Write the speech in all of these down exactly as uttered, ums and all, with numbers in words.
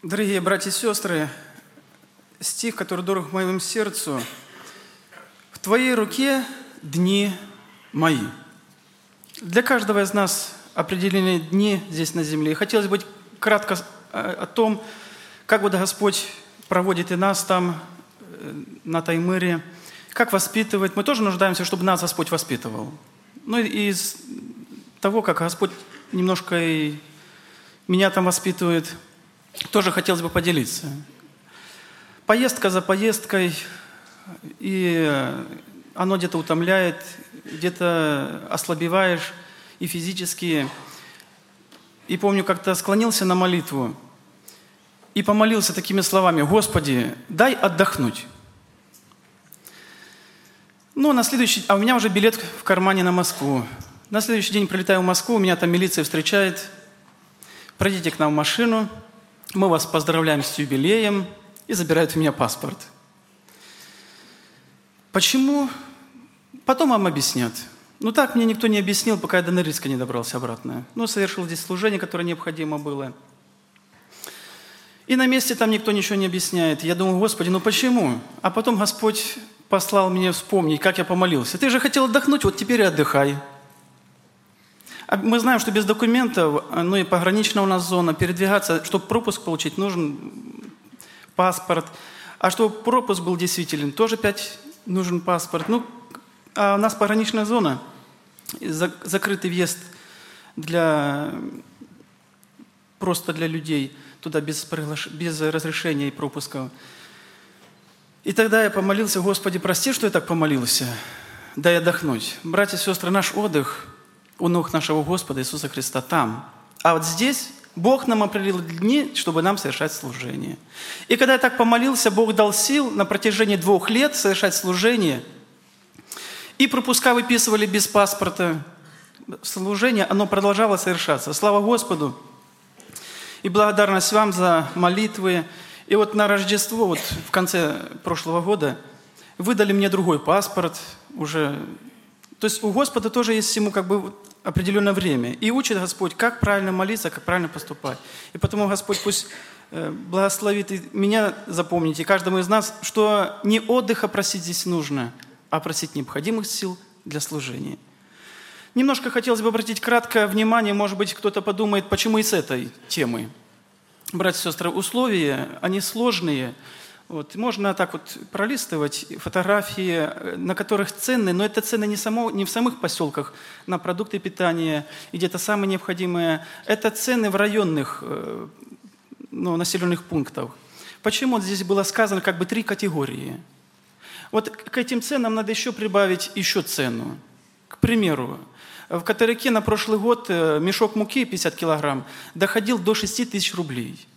Дорогие братья и сестры, стих, который дорог моему сердцу. «В Твоей руке дни мои». Для каждого из нас определены дни здесь на земле. И хотелось бы кратко о том, как вот Господь проводит и нас там, на Таймыре, как воспитывает. Мы тоже нуждаемся, чтобы нас Господь воспитывал. Ну и из того, как Господь немножко и меня там воспитывает, тоже хотелось бы поделиться. Поездка за поездкой, и оно где-то утомляет, где-то ослабеваешь и физически. И помню, как-то склонился на молитву и помолился такими словами: «Господи, дай отдохнуть». Ну, на следующий... А у меня уже билет в кармане на Москву. На следующий день прилетаю в Москву, меня там милиция встречает. Пройдите к нам в машину, мы вас поздравляем с юбилеем, и забирают у меня паспорт. Почему? Потом вам объяснят. Ну так мне никто не объяснил, пока я до Норильска не добрался обратно. Ну, совершил здесь служение, которое необходимо было. И на месте там никто ничего не объясняет. Я думаю: Господи, ну почему? А потом Господь послал мне вспомнить, как я помолился. Ты же хотел отдохнуть, вот теперь и отдыхай. Мы знаем, что без документов, ну и пограничная у нас зона, передвигаться, чтобы пропуск получить, нужен паспорт. А чтобы пропуск был действителен, тоже опять нужен паспорт. Ну, а у нас пограничная зона, закрытый въезд для, просто для людей, туда без, приглаш... без разрешения и пропуска. И тогда я помолился: Господи, прости, что я так помолился, дай отдохнуть. Братья и сестры, наш отдых у ног нашего Господа Иисуса Христа там. А вот здесь Бог нам определил дни, чтобы нам совершать служение. И когда я так помолился, Бог дал сил на протяжении двух лет совершать служение. И пропуска выписывали без паспорта. Служение, оно продолжало совершаться. Слава Господу! И благодарность вам за молитвы. И вот на Рождество, вот в конце прошлого года, выдали мне другой паспорт уже. То есть у Господа тоже есть всему как бы определенное время. И учит Господь, как правильно молиться, как правильно поступать. И потому Господь пусть благословит и меня, запомните, каждому из нас, что не отдыха просить здесь нужно, а просить необходимых сил для служения. Немножко хотелось бы обратить краткое внимание, может быть, кто-то подумает, почему и с этой темы. Братья и сестры, условия, они сложные. Вот. Можно так вот пролистывать фотографии, на которых цены, но это цены не, само, не в самых поселках на продукты питания и где-то самые необходимые. Это цены в районных ну, населенных пунктах. Почему здесь было сказано как бы три категории? Вот к этим ценам надо еще прибавить еще цену. К примеру, в Катареке на прошлый год мешок муки пятьдесят килограмм доходил до шести тысяч рублей.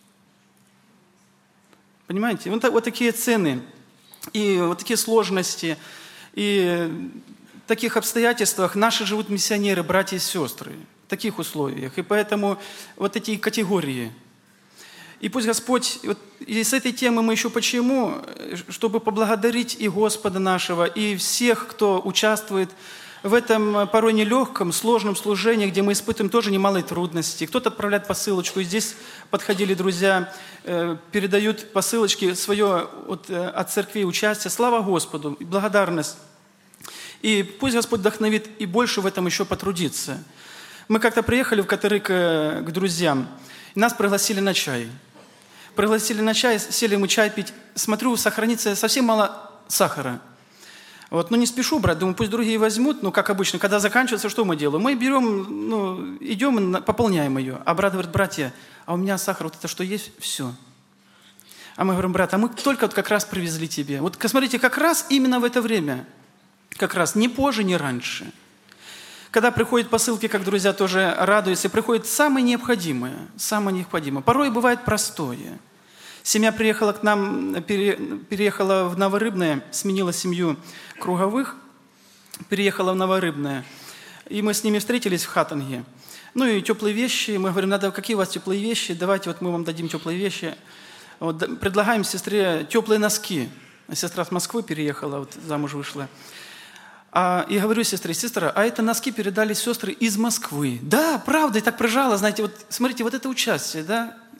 Понимаете? Вот, вот такие цены, и вот такие сложности, и в таких обстоятельствах наши живут миссионеры, братья и сестры, в таких условиях. И поэтому вот эти категории. И пусть Господь, вот, и с этой темы мы еще почему, чтобы поблагодарить и Господа нашего, и всех, кто участвует в этом порой нелегком, сложном служении, где мы испытываем тоже немалые трудности. Кто-то отправляет посылочку, и здесь подходили друзья, э, передают посылочки свое от, э, от церкви участие. Слава Господу, и благодарность. И пусть Господь вдохновит и больше в этом еще потрудиться. Мы как-то приехали в Катарык к, к друзьям, и нас пригласили на чай. Пригласили на чай, сели мы чай пить. Смотрю, сохранится совсем мало сахара. Вот, ну не спешу брать, думаю, пусть другие возьмут, ну как обычно, когда заканчивается, что мы делаем? Мы берем, ну, идем, пополняем ее. А брат говорит: братья, а у меня сахар, вот это что есть, все. А мы говорим: брат, а мы только вот как раз привезли тебе. Вот смотрите, как раз именно в это время, как раз, не позже, не раньше. Когда приходят посылки, как друзья тоже радуются, приходит самое необходимое, самое необходимое. Порой бывает простое. Семья приехала к нам, пере, переехала в Новорыбное, сменила семью Круговых, переехала в Новорыбное. И мы с ними встретились в Хатанге. Ну и теплые вещи. Мы говорим: надо, какие у вас теплые вещи? Давайте вот мы вам дадим теплые вещи. Вот, предлагаем сестре теплые носки. Сестра с Москвы переехала, вот замуж вышла. А, и говорю сестре: сестра, а это носки передали сестры из Москвы. Да, правда, и так прижала, знаете, вот смотрите, вот это участие, да,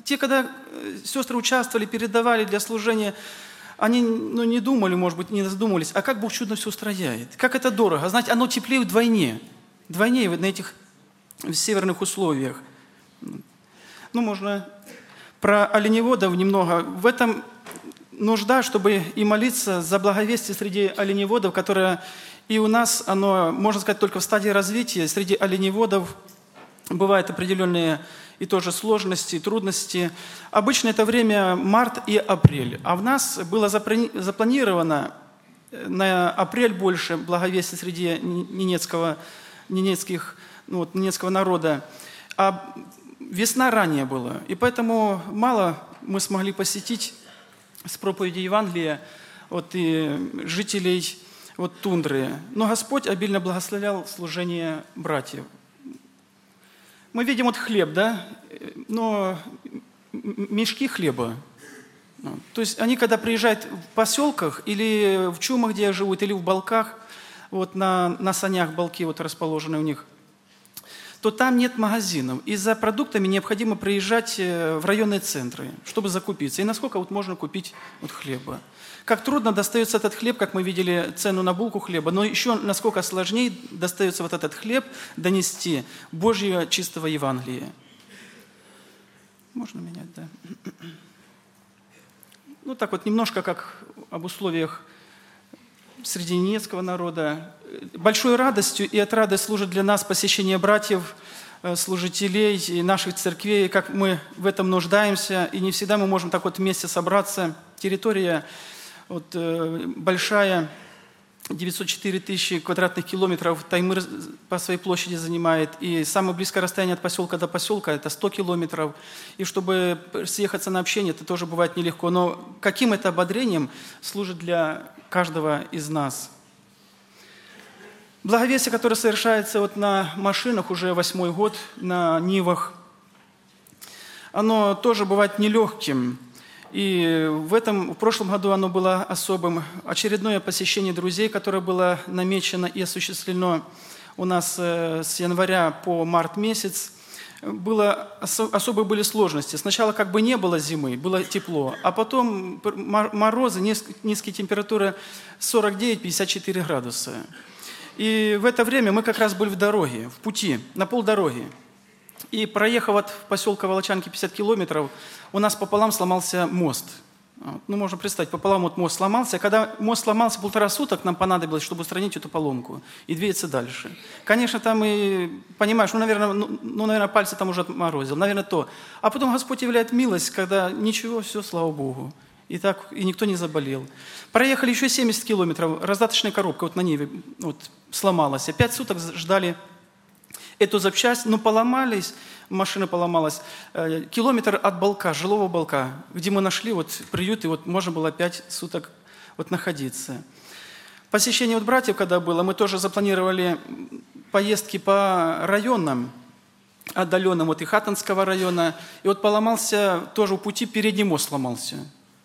те, когда сестры участвовали, передавали для служения, они ну, не думали, может быть, не задумывались, а как Бог чудно все устрояет, как это дорого. Знаете, оно теплее вдвойне, вдвойне на этих северных условиях. Ну, можно про оленеводов немного. В этом нужда, чтобы и молиться за благовестие среди оленеводов, которое и у нас, оно, можно сказать, только в стадии развития. Среди оленеводов бывают определенные и тоже сложности, трудности. Обычно это время март и апрель. А в нас было запланировано на апрель больше благовестия среди ненецкого, ненецких, ну, вот, ненецкого народа. А весна ранее была. И поэтому мало мы смогли посетить с проповеди Евангелия вот, и жителей вот, тундры. Но Господь обильно благословлял служение братьев. Мы видим вот хлеб, да, но мешки хлеба. То есть они, когда приезжают в поселках или в чумах, где живут, или в балках, вот на, на санях балки вот расположены у них, то там нет магазинов. И за продуктами необходимо приезжать в районные центры, чтобы закупиться. И насколько вот можно купить вот хлеба. Как трудно достается этот хлеб, как мы видели цену на булку хлеба, но еще насколько сложнее достается вот этот хлеб донести Божьего чистого Евангелия. Можно менять, да. Ну так вот немножко как об условиях среди ненецкого народа. Большой радостью и отрадой служит для нас посещение братьев, служителей и наших церквей, как мы в этом нуждаемся, и не всегда мы можем так вот вместе собраться. Территория вот, большая, девятьсот четыре тысячи квадратных километров, Таймыр по своей площади занимает, и самое близкое расстояние от поселка до поселка – это сто километров. И чтобы съехаться на общение, это тоже бывает нелегко. Но каким это ободрением служит для каждого из нас? Благовестие, которое совершается вот на машинах уже восьмой год, на Нивах, оно тоже бывает нелегким. И в этом, в прошлом году оно было особым. Очередное посещение друзей, которое было намечено и осуществлено у нас с января по март месяц, было, особые были сложности. Сначала как бы не было зимы, было тепло, а потом морозы, низкие температуры сорок девять - пятьдесят четыре градуса. И в это время мы как раз были в дороге, в пути, на полдороги. И проехав от поселка Волочанки пятьдесят километров, у нас пополам сломался мост. Ну, можно представить, пополам вот мост сломался. Когда мост сломался, полтора суток нам понадобилось, чтобы устранить эту поломку и двигаться дальше. Конечно, там и, понимаешь, ну, наверное, ну, ну, наверное, пальцы там уже отморозил, наверное, то. А потом Господь являет милость, когда ничего, все, слава Богу. И так, и никто не заболел. Проехали еще семьдесят километров, раздаточная коробка вот на Ниве вот, сломалась. Пять суток ждали эту запчасть, но поломались, машина поломалась. Километр от балка, жилого балка, где мы нашли вот приют, и вот можно было пять суток вот находиться. Посещение вот братьев, когда было, мы тоже запланировали поездки по районам, отдаленным, вот и Хатанского района, и вот поломался тоже у пути, передний мост сломался.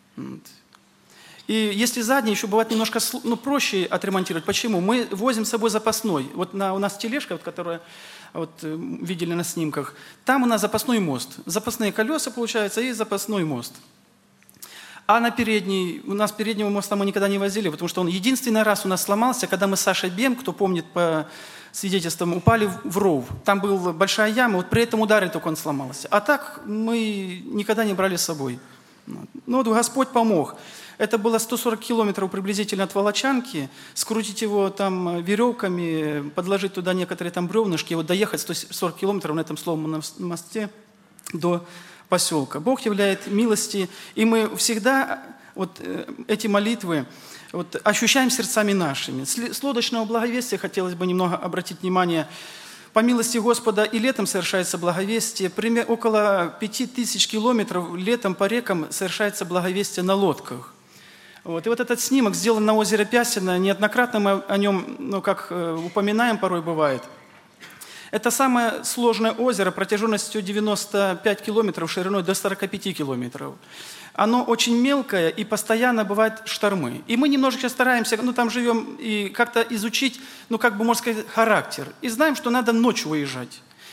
И если задний, еще бывает немножко ну, проще отремонтировать. Почему? Мы возим с собой запасной. Вот на, у нас тележка, вот, которую вот, видели на снимках, там у нас запасной мост. Запасные колеса, получается, и запасной мост. А на передний, у нас переднего моста мы никогда не возили, потому что он единственный раз у нас сломался, когда мы с Сашей Бем, кто помнит по свидетельствам, упали в ров. Там была большая яма, вот при этом ударе только он сломался. А так мы никогда не брали с собой. Ну вот Господь помог. Это было сто сорок километров приблизительно от Волочанки, скрутить его там веревками, подложить туда некоторые там бревнышки, вот доехать сто сорок километров на этом сломанном мосте до поселка. Бог являет милости, и мы всегда вот эти молитвы вот, ощущаем сердцами нашими. С лодочного благовестия хотелось бы немного обратить внимание. По милости Господа и летом совершается благовестие. Примерно около пяти тысяч километров летом по рекам совершается благовестие на лодках. Вот. И вот этот снимок сделан на озере Пясино. Неоднократно мы о нем, ну, как упоминаем, порой бывает. Это самое сложное озеро протяженностью девяносто пять километров, шириной до сорок пять километров. Оно очень мелкое и постоянно бывают штормы. И мы немножечко стараемся, ну там живем, и как-то изучить, ну как бы можно сказать, характер. И знаем, что надо ночью выезжать.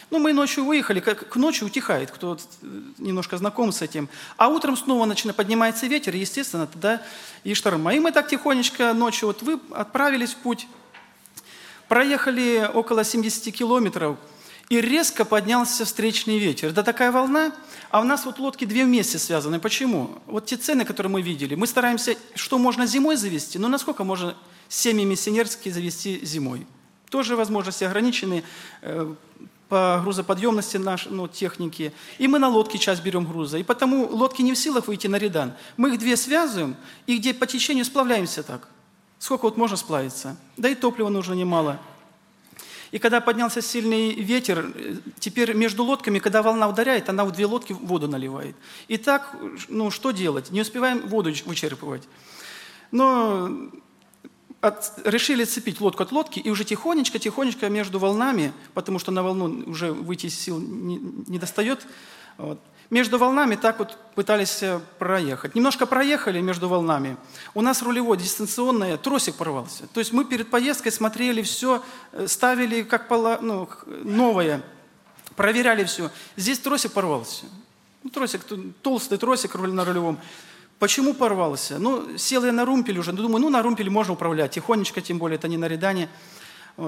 Ну, мы ночью выехали, как к ночи утихает, кто немножко знаком с этим. А утром снова начинает, поднимается ветер, и, естественно, тогда и шторма. И мы так тихонечко ночью вот вы отправились в путь, проехали около семьдесят километров, и резко поднялся встречный ветер. Да такая волна, а у нас вот лодки две вместе связаны. Почему? Вот те цены, которые мы видели, мы стараемся, что можно зимой завести, но насколько можно семьи миссионерские завести зимой. Тоже возможности ограничены э, по грузоподъемности нашей ну, техники. И мы на лодке часть берем груза. И потому лодки не в силах выйти на Редан. Мы их две связываем, и где по течению сплавляемся так. Сколько вот можно сплавиться? Да и топлива нужно немало. И когда поднялся сильный ветер, теперь между лодками, когда волна ударяет, она в две лодки воду наливает. И так, ну что делать? Не успеваем воду вычерпывать. Но от, решили отцепить лодку от лодки и уже тихонечко-тихонечко между волнами, потому что на волну уже выйти сил не, не достает, вот, между волнами так вот пытались проехать. Немножко проехали между волнами. У нас рулевое дистанционное, тросик порвался. То есть мы перед поездкой смотрели все, ставили как пола, ну, новое, проверяли все. Здесь тросик порвался. Ну, тросик, толстый тросик на рулевом. Почему порвался? Ну, сел я на румпель уже. Думаю, ну, на румпеле можно управлять. Тихонечко, тем более, это не на Редане. Вот.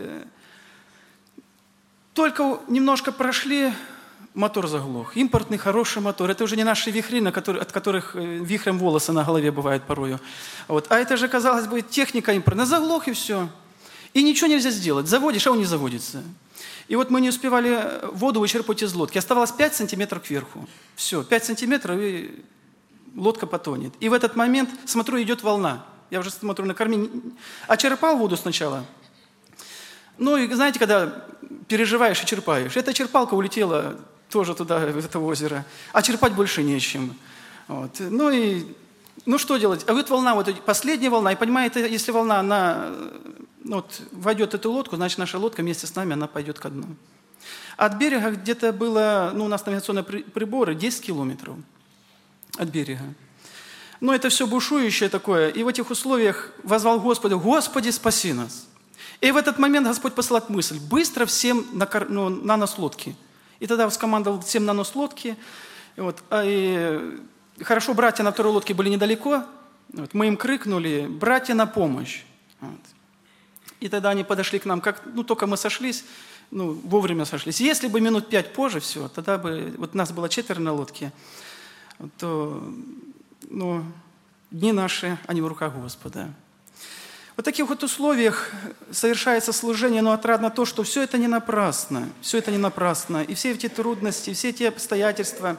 Только немножко прошли, мотор заглох. Импортный, хороший мотор. Это уже не наши вихри, на которые, от которых вихрем волосы на голове бывают порою. Вот. А это же, казалось бы, техника импортная. Заглох и все. И ничего нельзя сделать. Заводишь, а он не заводится. И вот мы не успевали воду вычерпать из лодки. Оставалось пять сантиметров кверху. Все, пять сантиметров, и лодка потонет. И в этот момент, смотрю, идет волна. Я уже смотрю на корме. А черпал воду сначала. Ну и знаете, когда переживаешь и черпаешь. Эта черпалка улетела тоже туда, в это озеро. А черпать больше нечем. Вот. Ну и, ну что делать? А вот волна, вот последняя волна. И понимаете, если волна, она вот, войдет в эту лодку, значит наша лодка вместе с нами, она пойдет ко дну. От берега где-то было, ну у нас навигационные приборы, десять километров от берега. Но это все бушующее такое. И в этих условиях возвал Господу: «Господи, спаси нас». И в этот момент Господь посылает мысль: быстро всем на, ну, на нос лодки. И тогда скомандовал всем на нос лодки. И вот, и хорошо, братья на второй лодке были недалеко. Вот, мы им крикнули: «Братья, на помощь!» Вот. И тогда они подошли к нам, как, ну только мы сошлись, ну вовремя сошлись. Если бы минут пять позже, все, тогда бы, вот нас было четверо на лодке, то ну, дни наши, они в руках Господа. В таких вот условиях совершается служение, но отрадно то, что все это не напрасно. Все это не напрасно. И все эти трудности, все эти обстоятельства.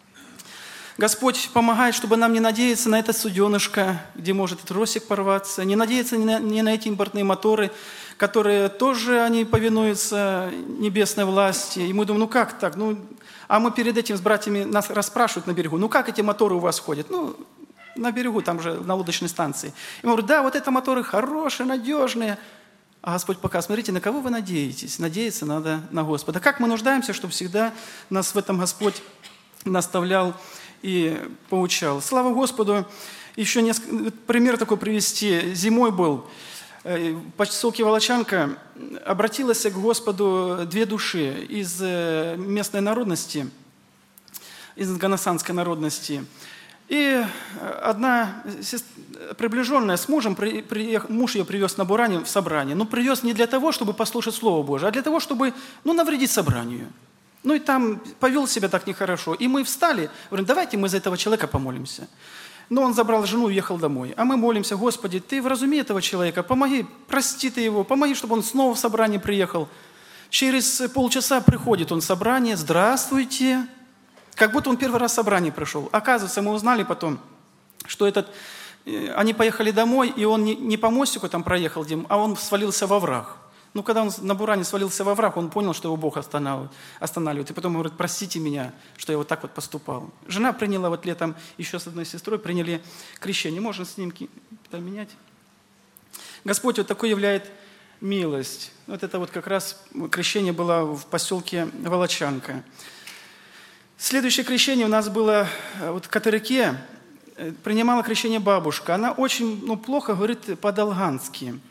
Господь помогает, чтобы нам не надеяться на это суденышко, где может тросик порваться, не надеяться ни на, ни на эти импортные моторы, которые тоже они повинуются небесной власти. И мы думаем, ну как так? Ну, а мы перед этим с братьями нас расспрашивают на берегу: ну как эти моторы у вас ходят? Ну, на берегу, там же на лодочной станции. И мы говорим: да, вот это моторы хорошие, надежные. А Господь пока, смотрите, на кого вы надеетесь? Надеяться надо на Господа. Как мы нуждаемся, чтобы всегда нас в этом Господь наставлял и поучал. Слава Господу. Еще несколько, пример такой привести. Зимой был. В поселке Волочанка обратилась к Господу две души из местной народности, из ганасанской народности. И одна приближенная с мужем, приехал, муж ее привез на Буране в собрание. Но привез не для того, чтобы послушать Слово Божие, а для того, чтобы ну, навредить собранию. Ну и там повел себя так нехорошо. И мы встали, говорим: давайте мы за этого человека помолимся. Но он забрал жену и уехал домой. А мы молимся: Господи, Ты вразуми этого человека, помоги, прости Ты его, помоги, чтобы он снова в собрание приехал. Через полчаса приходит он в собрание: здравствуйте. Как будто он первый раз в собрание пришел. Оказывается, мы узнали потом, что этот, они поехали домой, и он не, не по мостику там проехал, а он свалился во враг. Ну, когда он на Буране свалился во враг, он понял, что его Бог останавливает. останавливает. И потом говорит: простите меня, что я вот так вот поступал. Жена приняла вот летом, еще с одной сестрой приняли крещение. Можно снимки поменять. Господь вот такой являет милость. Вот это вот как раз крещение было в поселке Волочанка. Следующее крещение у нас было вот в Катырыке. Принимала крещение бабушка. Она очень ну, плохо говорит по-долгански.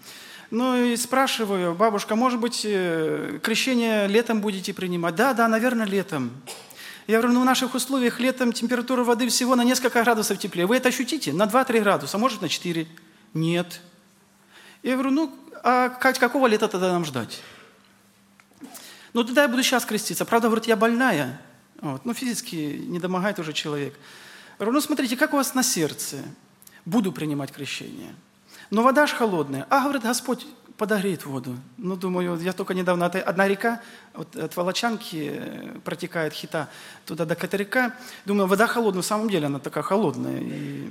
Ну и спрашиваю: бабушка, может быть, крещение летом будете принимать? Да, да, наверное, летом. Я говорю, ну в наших условиях летом температура воды всего на несколько градусов теплее. Вы это ощутите? На два-три градуса, может на четыре? Нет. Я говорю, ну а какого лета тогда нам ждать? Ну тогда я буду сейчас креститься. Правда, говорит, я больная. Вот. Ну физически не домогает уже человек. Я говорю, ну смотрите, как у вас на сердце? Буду принимать крещение. Но вода ж холодная. А, говорит, Господь подогреет воду. Ну, думаю, я только недавно, одна река, вот от Волочанки протекает Хита, туда до Катарика. Думаю, вода холодная, на самом деле она такая холодная. И,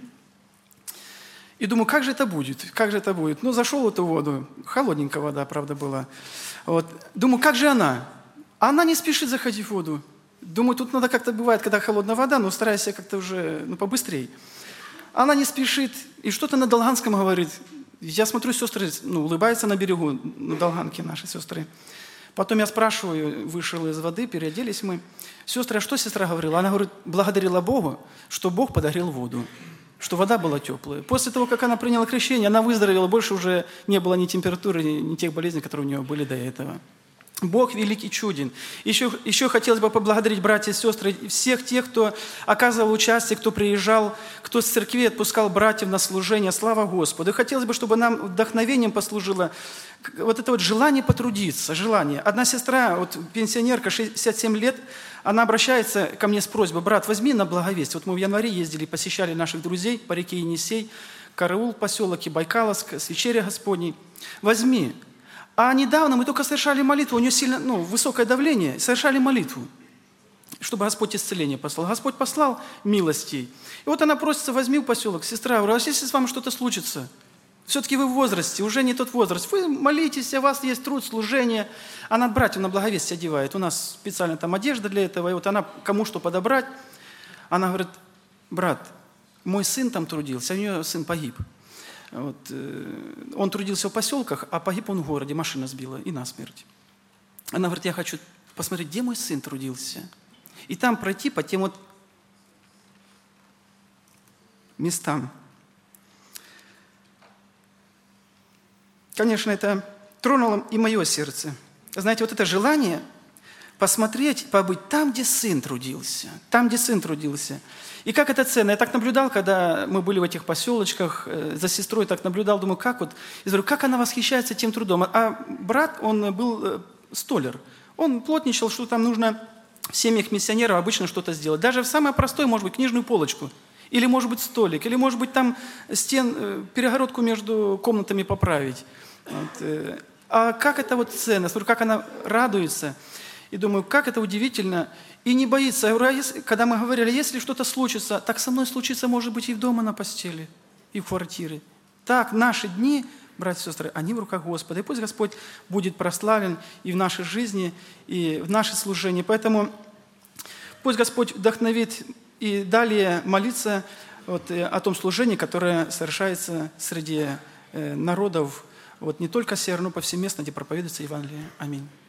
и думаю, как же это будет, как же это будет. Ну, зашел в эту воду, холодненькая вода, правда, была. Вот. Думаю, как же она? А она не спешит заходить в воду. Думаю, тут надо как-то, бывает, когда холодная вода, но стараюсь как-то уже, ну, побыстрее. Она не спешит, и что-то на долганском говорит. Я смотрю, сестры, ну, улыбаются на берегу, на долганке наши сестры. Потом я спрашиваю, вышел из воды, переоделись мы. Сестры, а что сестра говорила? Она говорит, благодарила Богу, что Бог подарил воду, что вода была теплая. После того, как она приняла крещение, она выздоровела, больше уже не было ни температуры, ни тех болезней, которые у нее были до этого. Бог великий чуден. Еще, еще хотелось бы поблагодарить братья и сестры, всех тех, кто оказывал участие, кто приезжал, кто с церкви отпускал братьев на служение. Слава Господу. И хотелось бы, чтобы нам вдохновением послужило вот это вот желание потрудиться, желание. Одна сестра, вот пенсионерка, шестьдесят семь лет, она обращается ко мне с просьбой: брат, возьми на благовесть. Вот мы в январе ездили, посещали наших друзей по реке Енисей, Караул, поселок и Байкаловск, с вечеря Господней. Возьми. А недавно мы только совершали молитву, у нее сильно, ну, высокое давление, совершали молитву, чтобы Господь исцеление послал. Господь послал милостей. И вот она просится: возьми в поселок. Сестра, говорю, а если с вами что-то случится? Все-таки вы в возрасте, уже не тот возраст. Вы молитесь, у вас есть труд, служение. Она братьев на благовесть одевает. У нас специально там одежда для этого. И вот она кому что подобрать. Она говорит: брат, мой сын там трудился, а у нее сын погиб. Вот, э, он трудился в поселках, а погиб он в городе, машина сбила и насмерть. Она говорит: я хочу посмотреть, где мой сын трудился. И там пройти по тем вот местам. Конечно, это тронуло и мое сердце. Знаете, вот это желание посмотреть, побыть там, где сын трудился. Там, где сын трудился. И как это ценно. Я так наблюдал, когда мы были в этих поселочках, за сестрой так наблюдал, думаю, как вот, я говорю, как она восхищается тем трудом. А брат, он был столяр. Он плотничал, что там нужно в семьях миссионеров обычно что-то сделать. Даже в самое простое, может быть, книжную полочку. Или, может быть, столик. Или, может быть, там стен, перегородку между комнатами поправить. Вот. А как это вот ценно, смотрю, как она радуется. И думаю, как это удивительно. И не боится. Я говорю, а если, когда мы говорили, если что-то случится, так со мной случится, может быть, и дома на постели, и в квартире. Так, наши дни, братья и сестры, они в руках Господа. И пусть Господь будет прославлен и в нашей жизни, и в наше служение. Поэтому пусть Господь вдохновит и далее молиться вот, о том служении, которое совершается среди народов, вот, не только север, но повсеместно, где проповедуется Евангелие. Аминь.